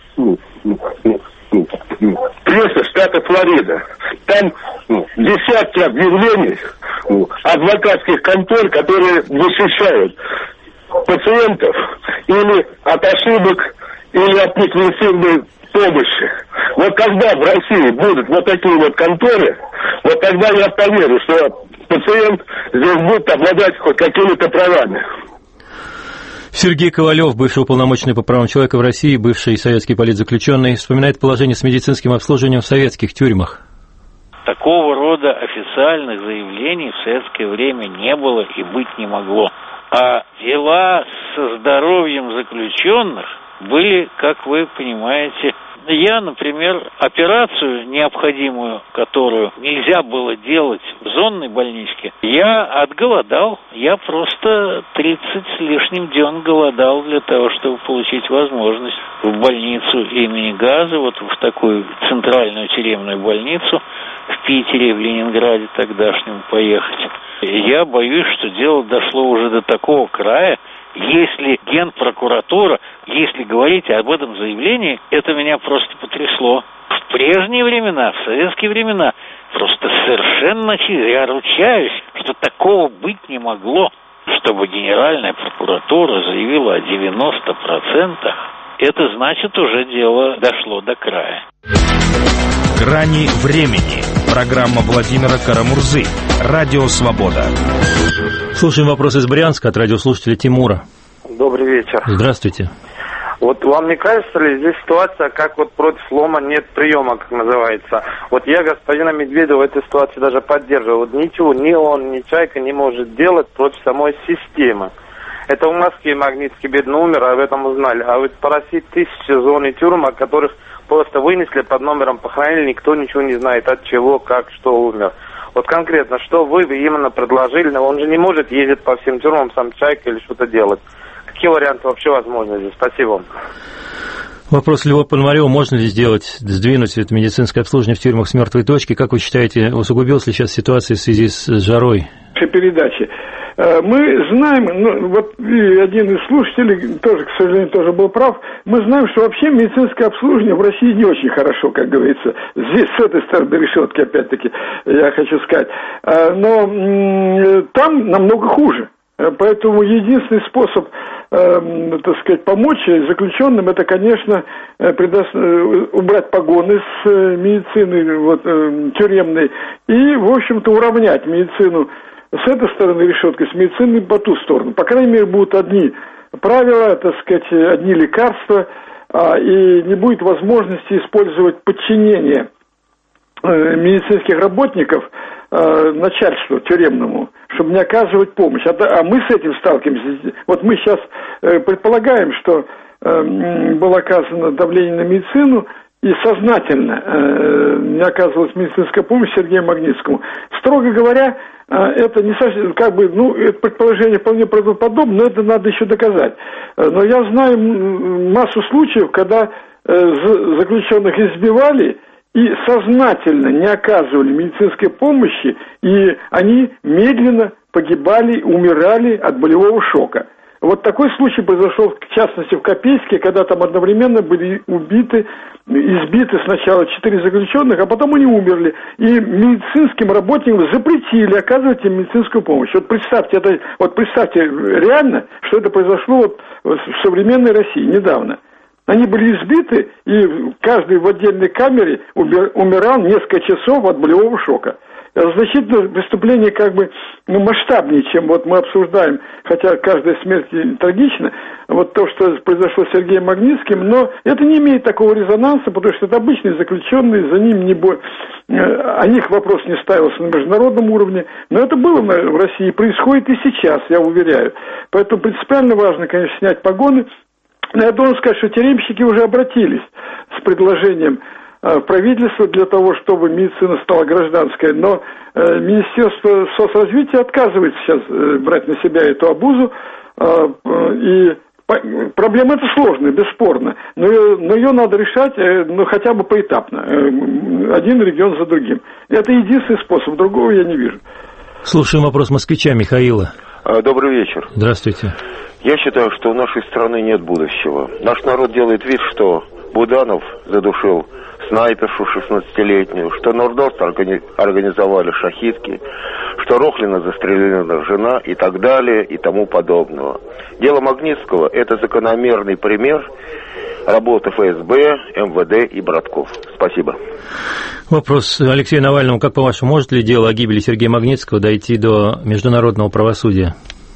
пресса штата Флорида. Там десятки объявлений адвокатских контор, которые защищают пациентов или от ошибок, или от неквалифицированной помощи. Вот когда в России будут вот такие вот конторы, вот тогда я поверю, что пациент здесь будет обладать хоть какими-то правами. Сергей Ковалев, бывший уполномоченный по правам человека в России, бывший советский политзаключенный, вспоминает положение с медицинским обслуживанием в советских тюрьмах. Такого рода официальных заявлений в советское время не было и быть не могло. А дела со здоровьем заключенных были, как вы понимаете, я, например, операцию необходимую, которую нельзя было делать в зонной больничке, я отголодал. Я просто 30 с лишним дён голодал для того, чтобы получить возможность в больницу имени Газа, вот в такую центральную тюремную больницу в Питере, в Ленинграде тогдашнем поехать. Я боюсь, что дело дошло уже до такого края. Если Генпрокуратура, если говорить об этом заявлении, это меня просто потрясло. В прежние времена, в советские времена, просто совершенно я ручаюсь, что такого быть не могло, чтобы Генеральная прокуратура заявила о 90%, это значит, уже дело дошло до края. «Грани времени». Программа Владимира Карамурзы. Радио «Свобода». Слушаем вопрос из Брянска от радиослушателя Тимура. Добрый вечер. Здравствуйте. Вот вам не кажется ли здесь ситуация, как вот против слома нет приема, как называется? Вот я господина Медведева в этой ситуации даже поддерживаю. Вот ничего ни он, ни Чайка не может делать против самой системы. Это в Москве Магнитский бедно умер, об этом узнали. А вот по России тысячи зон и тюрьм, о которых просто вынесли под номером похоронили, никто ничего не знает, от чего, как, что умер. Вот конкретно, что вы именно предложили? Он же не может ездить по всем тюрьмам, сам Чайка или что-то делать. Какие варианты вообще возможны здесь? Спасибо вам. Вопрос Льва Пономарева. Можно ли сдвинуть это медицинское обслуживание в тюрьмах с мертвой точки? Как вы считаете, усугубилась ли сейчас ситуация в связи с жарой? Передачи. Мы знаем, вот один из слушателей, тоже, к сожалению, тоже был прав, мы знаем, что вообще медицинское обслуживание в России не очень хорошо, как говорится. Здесь, с этой стороны решетки, опять-таки, я хочу сказать. Но там намного хуже. Поэтому единственный способ, так сказать, помочь заключенным, это, конечно, убрать погоны с медицины тюремной и, в общем-то, уравнять медицину с этой стороны решетки, с медициной по ту сторону. По крайней мере, будут одни правила, так сказать, одни лекарства, и не будет возможности использовать подчинение медицинских работников начальству тюремному, чтобы не оказывать помощь. А мы с этим сталкиваемся. Вот мы сейчас предполагаем, что было оказано давление на медицину, и сознательно не оказывалась медицинская помощь Сергею Магнитскому. Строго говоря, это не совсем, это предположение вполне правдоподобно, но это надо еще доказать. Но я знаю массу случаев, когда заключенных избивали и сознательно не оказывали медицинской помощи, и они медленно погибали, умирали от болевого шока. Вот такой случай произошел, в частности, в Копейске, когда там одновременно были избиты сначала 4 заключенных, а потом они умерли. И медицинским работникам запретили оказывать им медицинскую помощь. Вот представьте реально, что это произошло в современной России недавно. Они были избиты, и каждый в отдельной камере умирал несколько часов от болевого шока. Значительно преступление масштабнее, чем вот мы обсуждаем, хотя каждая смерть трагична, вот то, что произошло с Сергеем Магнитским, но это не имеет такого резонанса, потому что это обычные заключенные, за ним о них вопрос не ставился на международном уровне, но это было в России, происходит и сейчас, я уверяю. Поэтому принципиально важно, конечно, снять погоны. Но я должен сказать, что тюремщики уже обратились с предложением правительства для того, чтобы медицина стала гражданской, но Министерство соцразвития отказывается сейчас брать на себя эту обузу, и проблема эта сложная, бесспорно, но ее надо решать хотя бы поэтапно, один регион за другим. Это единственный способ, другого я не вижу. Слушаем вопрос москвича Михаила. Добрый вечер. Здравствуйте. Я считаю, что у нашей страны нет будущего. Наш народ делает вид, что Буданов задушил снайпершу 16-летнюю, что Нордост организовали шахидки, что Рохлина застрелена жена и так далее и тому подобного. Дело Магнитского – это закономерный пример работы ФСБ, МВД и братков. Спасибо. Вопрос Алексею Навальному. Как по-вашему, может ли дело о гибели Сергея Магнитского дойти до международного правосудия?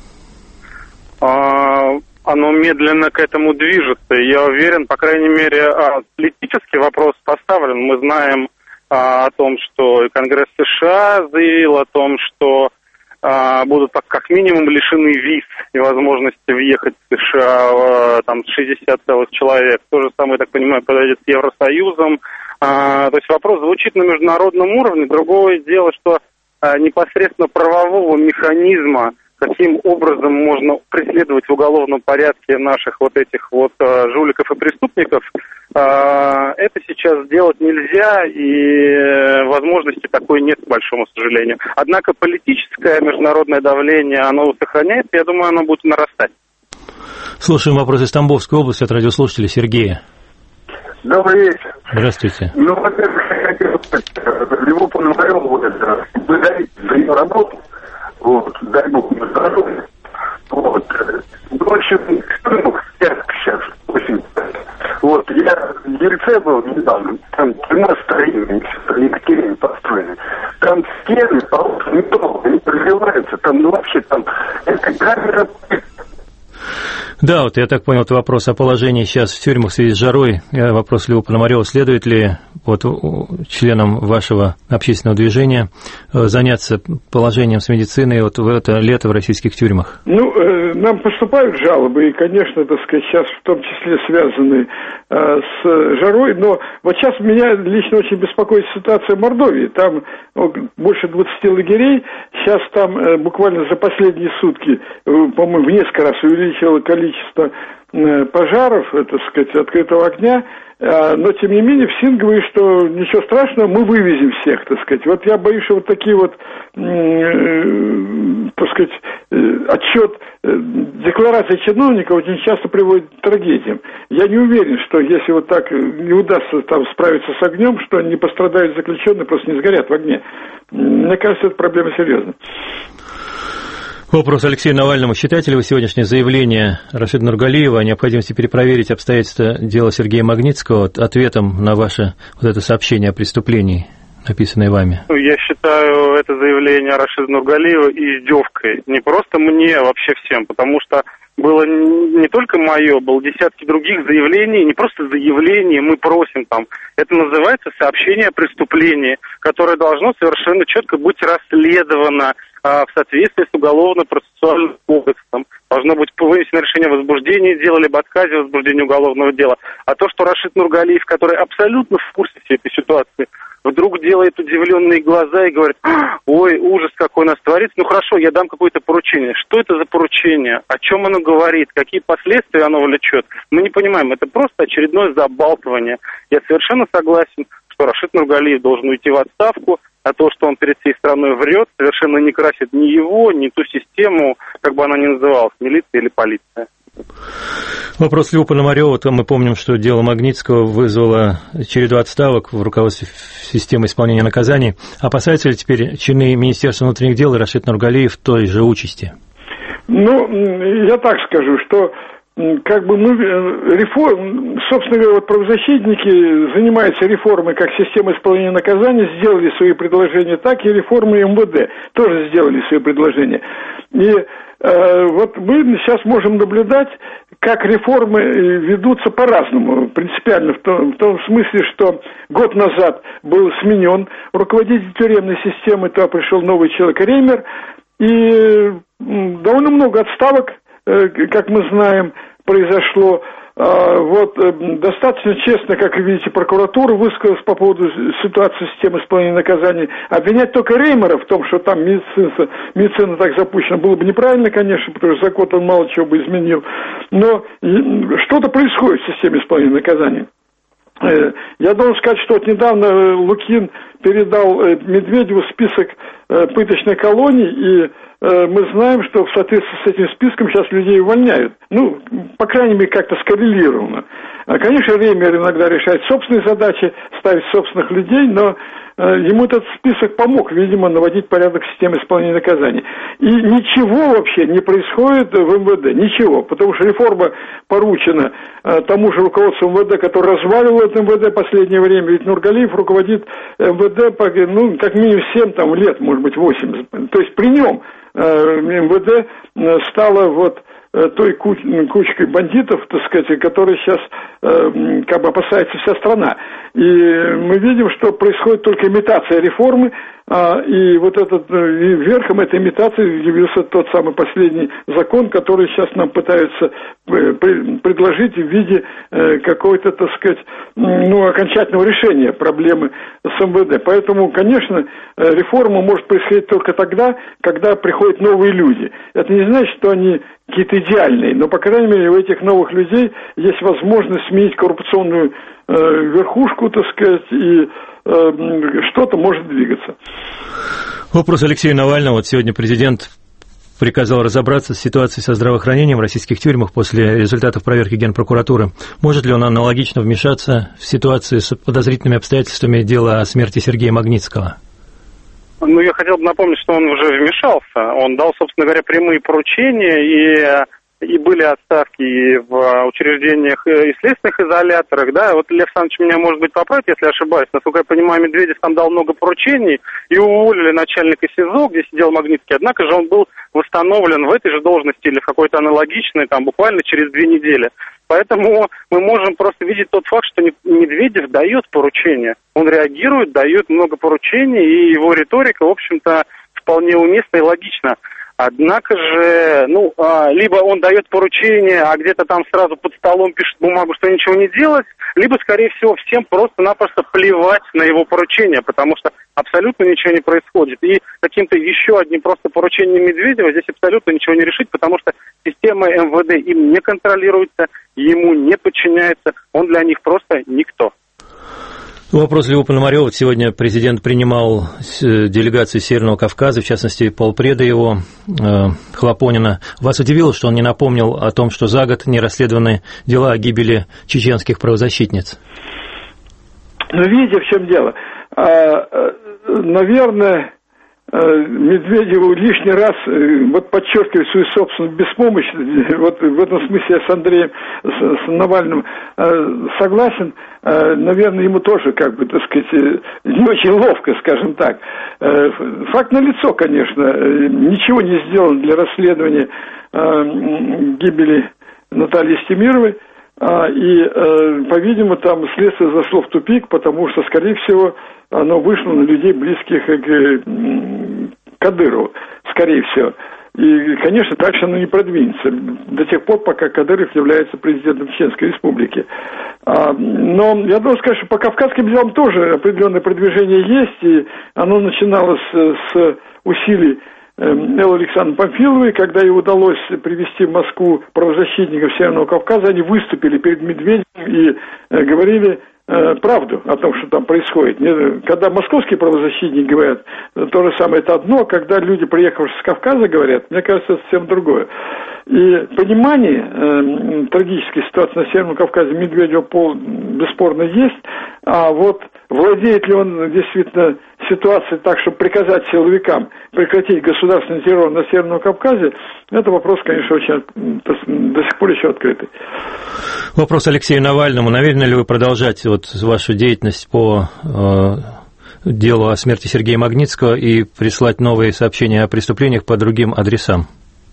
Оно медленно к этому движется. Я уверен, по крайней мере, политический вопрос поставлен. Мы знаем о том, что Конгресс США заявил о том, что будут как минимум лишены виз и возможности въехать в США 60 целых человек. То же самое, я так понимаю, произойдет с Евросоюзом. То есть вопрос звучит на международном уровне. Другое дело, что непосредственно правового механизма, каким образом можно преследовать в уголовном порядке наших этих жуликов и преступников, это сейчас сделать нельзя, и возможности такой нет, к большому сожалению. Однако политическое международное давление, оно сохраняется, я думаю, оно будет нарастать. Слушаем вопрос из Тамбовской области от радиослушателя Сергея. Добрый вечер. Здравствуйте. Во-первых, я хотел сказать, Льву Пономареву благодарить за ее работу. Дай Бог ему здоровья. В общем, сейчас очень. Я в Ельце был недавно, там 13 строений, Екатерине построены. Там стены, метро, они прогреваются, это камера. Да, я так понял, это вопрос о положении сейчас в тюрьмах в связи с жарой. Вопрос Льву Пономареву. Следует ли членам вашего общественного движения заняться положением с медициной в это лето в российских тюрьмах? Нам поступают жалобы, и, конечно, сейчас в том числе связанные с жарой, но сейчас меня лично очень беспокоит ситуация в Мордовии. Там больше 20 лагерей, сейчас там буквально за последние сутки, по-моему, в несколько раз увеличило количество пожаров, открытого огня, но, тем не менее, ФСИН говорит, что ничего страшного, мы вывезем всех, я боюсь, что такие отчет, декларации чиновников очень часто приводит к трагедиям. Я не уверен, что если так не удастся справиться с огнем, что не пострадают заключенные, просто не сгорят в огне. Мне кажется, это проблема серьезная. Вопрос Алексею Навальному. Считаете ли вы сегодняшнее заявление Рашида Нургалиева о необходимости перепроверить обстоятельства дела Сергея Магнитского ответом на ваше это сообщение о преступлении написанное вами? Я считаю это заявление Рашида Нургалиева издевкой. Не просто мне, а вообще всем, потому что было не только мое, было десятки других заявлений, не просто заявления, мы просим там. Это называется сообщение о преступлении, которое должно совершенно четко быть расследовано в соответствии с уголовно-процессуальным кодексом. Должно быть вынесено решение о возбуждении дела, либо отказе в возбуждении уголовного дела. А то, что Рашид Нургалиев, который абсолютно в курсе всей этой ситуации, вдруг делает удивленные глаза и говорит: ой, ужас какой у нас творится, ну хорошо, я дам какое-то поручение. Что это за поручение? О чем оно говорит? Какие последствия оно влечет? Мы не понимаем, это просто очередное забалтывание. Я совершенно согласен, что Рашид Нургалиев должен уйти в отставку, а то, что он перед всей страной врет, совершенно не красит ни его, ни ту систему, как бы она ни называлась, милиция или полиция. Вопрос Льву Пономарёву. Мы помним, что дело Магнитского вызвало череду отставок в руководстве системы исполнения наказаний. Опасаются ли теперь чины Министерства внутренних дел и Рашид Нургалиев той же участи? Ну, я так скажу, что как бы мы собственно говоря, вот правозащитники занимаются реформой как системы исполнения наказаний, сделали свои предложения так, и реформы МВД тоже сделали свои предложения. И вот мы сейчас можем наблюдать, как реформы ведутся по-разному, принципиально в том смысле, что год назад был сменен руководитель тюремной системы, то пришел новый человек Реймер, и довольно много отставок, как мы знаем, произошло. Вот достаточно честно, как вы видите, прокуратура высказалась по поводу ситуации системы исполнения наказаний. Обвинять только Реймера в том, что там медицина так запущена, было бы неправильно, конечно, потому что закон он мало чего бы изменил. Но что-то происходит в системе исполнения наказаний. Я должен сказать, что вот недавно Лукин передал Медведеву список пыточной колонии, и мы знаем, что в соответствии с этим списком сейчас людей увольняют. Ну, по крайней мере, как-то скоррелировано. Конечно, Реймер иногда решает собственные задачи, ставит собственных людей, но ему этот список помог, видимо, наводить порядок в системе исполнения наказаний. И ничего вообще не происходит в МВД, ничего, потому что реформа поручена тому же руководству МВД, которое разваливало это МВД в последнее время, ведь Нургалиев руководит МВД, ну, как минимум 7 лет, может быть, 8. То есть при нем МВД стало вот той кучкой бандитов, так сказать, которые сейчас как бы опасается вся страна. И мы видим, что происходит только имитация реформы, и вот этот верхом этой имитации явился тот самый последний закон, который сейчас нам пытаются предложить в виде какой-то, так сказать, окончательного решения проблемы с МВД. Поэтому, конечно, реформа может происходить только тогда, когда приходят новые люди. Это не значит, что они какие-то идеальные, но, по крайней мере, у этих новых людей есть возможность сменить коррупционную верхушку, так сказать, и что-то может двигаться. Вопрос Алексею Навальному. Вот сегодня президент приказал разобраться с ситуацией со здравоохранением в российских тюрьмах после результатов проверки Генпрокуратуры. Может ли он аналогично вмешаться в ситуацию с подозрительными обстоятельствами дела о смерти Сергея Магнитского? Ну, я хотел бы напомнить, что он уже вмешался. Он дал, собственно говоря, прямые поручения, и были отставки и в учреждениях и следственных изоляторах, да. Вот Лев Александрович меня, может быть, поправит, если ошибаюсь. Насколько я понимаю, Медведев там дал много поручений, и уволили начальника СИЗО, где сидел Магнитский. Однако же он был восстановлен в этой же должности или в какой-то аналогичной, там, буквально через 2 недели. Поэтому мы можем просто видеть тот факт, что Медведев дает поручения. Он реагирует, дает много поручений, и его риторика, в общем-то, вполне уместна и логична. Однако же, либо он дает поручение, а где-то там сразу под столом пишет бумагу, что ничего не делать, либо, скорее всего, всем просто-напросто плевать на его поручение, потому что абсолютно ничего не происходит. И каким-то еще одним просто поручением Медведева здесь абсолютно ничего не решить, потому что система МВД им не контролируется, ему не подчиняется, он для них просто никто. Вопрос Льву Пономарёву. Сегодня президент принимал делегацию Северного Кавказа, в частности, полпреда его, Хлопонина. Вас удивило, что он не напомнил о том, что за год не расследованы дела о гибели чеченских правозащитниц? Ну, видите, в чем дело. Наверное, Медведеву лишний раз вот подчеркивает свою собственную беспомощность. Вот в этом смысле я с Андреем, с Навальным согласен. Наверное, ему тоже, как бы, так сказать, не очень ловко, скажем так. Факт налицо, конечно. Ничего не сделано для расследования гибели Натальи Стемировой. И, по-видимому, там следствие зашло в тупик, потому что, скорее всего, оно вышло на людей, близких к Кадырову, скорее всего. И, конечно, дальше оно не продвинется до тех пор, пока Кадыров является президентом Чеченской Республики. Но я должен сказать, что по кавказским делам тоже определенное продвижение есть, и оно начиналось с усилий Эллы Александровны Памфиловой, когда ей удалось привести в Москву правозащитников Северного Кавказа, они выступили перед Медведевым и говорили правду о том, что там происходит. Когда московские правозащитники говорят, то же самое это одно, когда люди, приехавшие с Кавказа, говорят, мне кажется, это совсем другое. И понимание трагической ситуации на Северном Кавказе Медведева бесспорно есть, а вот владеет ли он действительно ситуацией так, чтобы приказать силовикам прекратить государственный террор на Северном Кавказе, это вопрос, конечно, очень до сих пор еще открытый. Вопрос Алексею Навальному. Намерены ли вы продолжать вот вашу деятельность по делу о смерти Сергея Магнитского и прислать новые сообщения о преступлениях по другим адресам?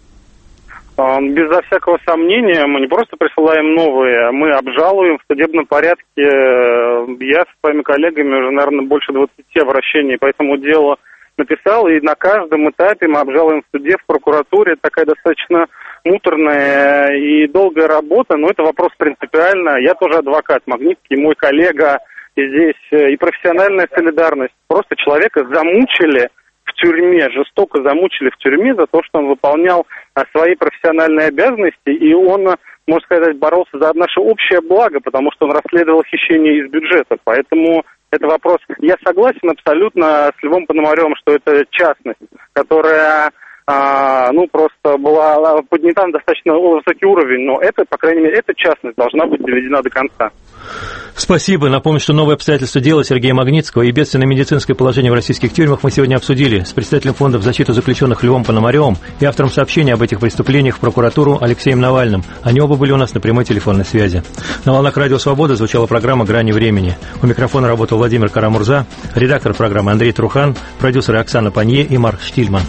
Безо всякого сомнения, мы не просто присылаем новые, мы обжалуем в судебном порядке. Я со своими коллегами уже, наверное, больше 20 обращений по этому делу написал, и на каждом этапе мы обжалуем в суде, в прокуратуре. Это такая достаточно муторная и долгая работа, но это вопрос принципиально. Я тоже адвокат Магнитский, мой коллега, и здесь и профессиональная солидарность. Просто человека замучили в тюрьме, жестоко замучили в тюрьме за то, что он выполнял свои профессиональные обязанности, и он, можно сказать, боролся за наше общее благо, потому что он расследовал хищение из бюджета. Поэтому это вопрос... Я согласен абсолютно с Львом Пономаревым, что это частность, которая... просто была поднята на достаточно высокий уровень, но это, по крайней мере, эта частность должна быть доведена до конца. Спасибо. Напомню, что новые обстоятельства дела Сергея Магнитского и бедственное медицинское положение в российских тюрьмах мы сегодня обсудили с председателем фонда в защиту заключенных Львом Пономаревым и автором сообщения об этих преступлениях в прокуратуру Алексеем Навальным. Они оба были у нас на прямой телефонной связи. На волнах Радио Свобода звучала программа «Грани времени». У микрофона работал Владимир Карамурза, редактор программы Андрей Трухан, продюсеры Оксана Панье и Марк Штильман.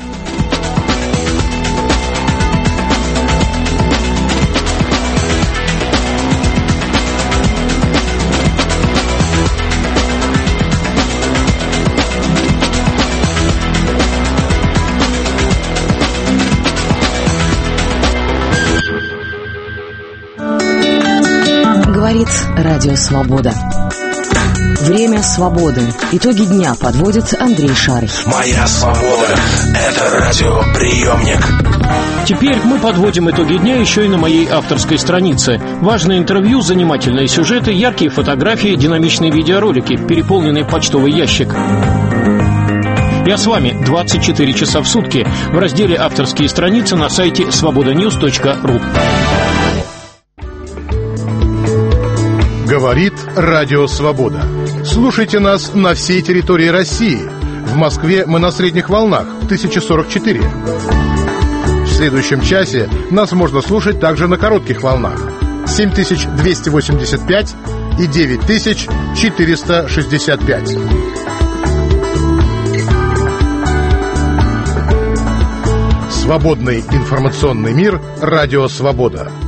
Говорит Радио Свобода. Время свободы. Итоги дня подводит Андрей Шарый. Моя свобода – это радиоприемник. Теперь мы подводим итоги дня еще и на моей авторской странице. Важные интервью, занимательные сюжеты, яркие фотографии, динамичные видеоролики, переполненный почтовый ящик. Я с вами 24 часа в сутки в разделе «Авторские страницы» на сайте svobodanews.ru. Говорит Радио Свобода. Слушайте нас на всей территории России. В Москве мы на средних волнах 1044. В следующем часе нас можно слушать также на коротких волнах 7285 и 9465. Свободный информационный мир. Радио Свобода.